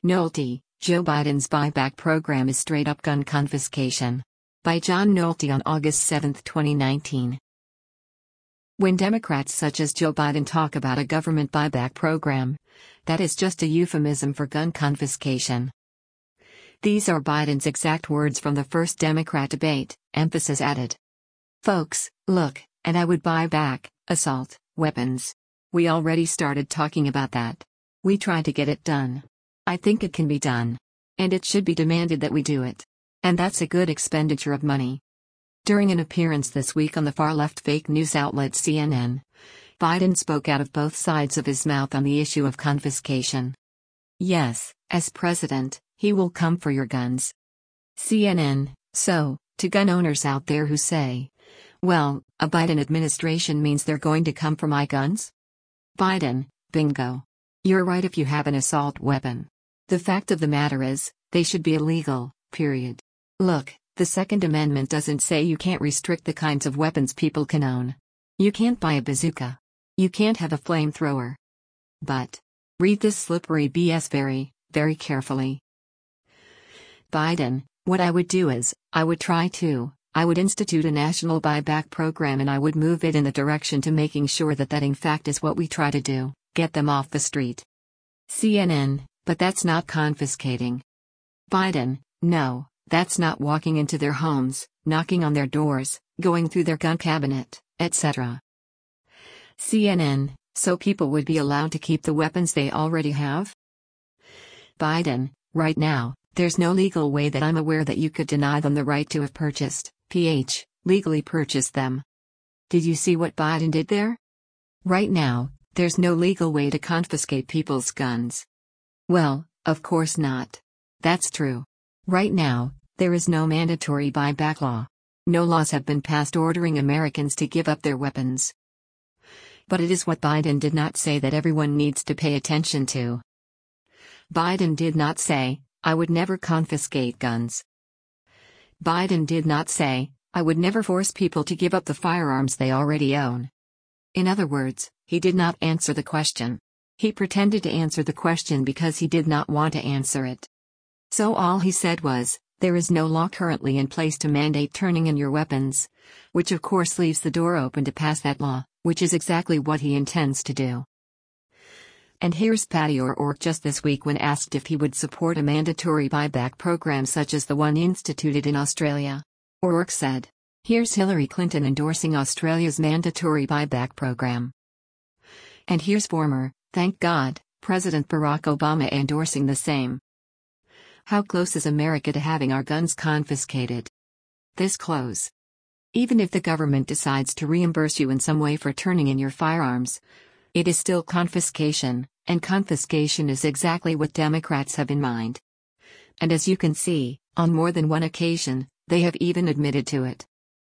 Nolte, Joe Biden's buyback program is straight-up gun confiscation. By John Nolte on August 7, 2019. When Democrats such as Joe Biden talk about a government buyback program, that is just a euphemism for gun confiscation. These are Biden's exact words from the first Democrat debate, emphasis added. Folks, look, and I would buy back assault weapons. We already started talking about that. We tried to get it done. I think it can be done. And it should be demanded that we do it. And that's a good expenditure of money. During an appearance this week on the far-left fake news outlet CNN, Biden spoke out of both sides of his mouth on the issue of confiscation. Yes, as president, he will come for your guns. CNN, so, to gun owners out there who say, well, a Biden administration means they're going to come for my guns? Biden, bingo. You're right if you have an assault weapon. The fact of the matter is, they should be illegal, period. Look, the Second Amendment doesn't say you can't restrict the kinds of weapons people can own. You can't buy a bazooka. You can't have a flamethrower. But, read this slippery BS very, very carefully. Biden, what I would do is, I would institute a national buyback program and I would move it in the direction to making sure that in fact is what we try to do, get them off the street. CNN, but that's not confiscating. Biden, no, that's not walking into their homes, knocking on their doors, going through their gun cabinet, etc. CNN, so people would be allowed to keep the weapons they already have? Biden, right now, there's no legal way that I'm aware that you could deny them the right to have legally purchased them. Did you see what Biden did there? Right now, there's no legal way to confiscate people's guns. Well, of course not. That's true. Right now, there is no mandatory buyback law. No laws have been passed ordering Americans to give up their weapons. But it is what Biden did not say that everyone needs to pay attention to. Biden did not say, I would never confiscate guns. Biden did not say, I would never force people to give up the firearms they already own. In other words, he did not answer the question. He pretended to answer the question because he did not want to answer it. So all he said was, there is no law currently in place to mandate turning in your weapons, which of course leaves the door open to pass that law, which is exactly what he intends to do. And here's Patty O'Rourke just this week when asked if he would support a mandatory buyback program such as the one instituted in Australia. O'Rourke said, here's Hillary Clinton endorsing Australia's mandatory buyback program. And here's former, thank God, President Barack Obama endorsing the same. How close is America to having our guns confiscated? This close. Even if the government decides to reimburse you in some way for turning in your firearms, it is still confiscation, and confiscation is exactly what Democrats have in mind. And as you can see, on more than one occasion, they have even admitted to it.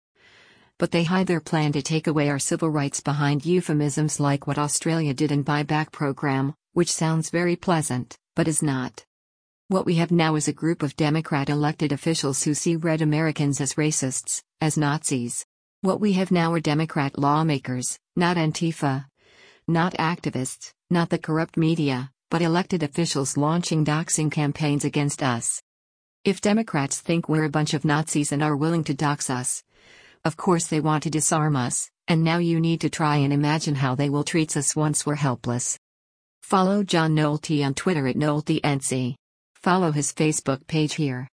But they hide their plan to take away our civil rights behind euphemisms like what Australia did in buyback program, which sounds very pleasant, but is not. What we have now is a group of Democrat elected officials who see red Americans as racists, as Nazis. What we have now are Democrat lawmakers, not Antifa, not activists, not the corrupt media, but elected officials launching doxing campaigns against us. If Democrats think we're a bunch of Nazis and are willing to dox us, of course they want to disarm us, and now you need to try and imagine how they will treat us once we're helpless. Follow John Nolte on Twitter at NolteNC. Follow his Facebook page here.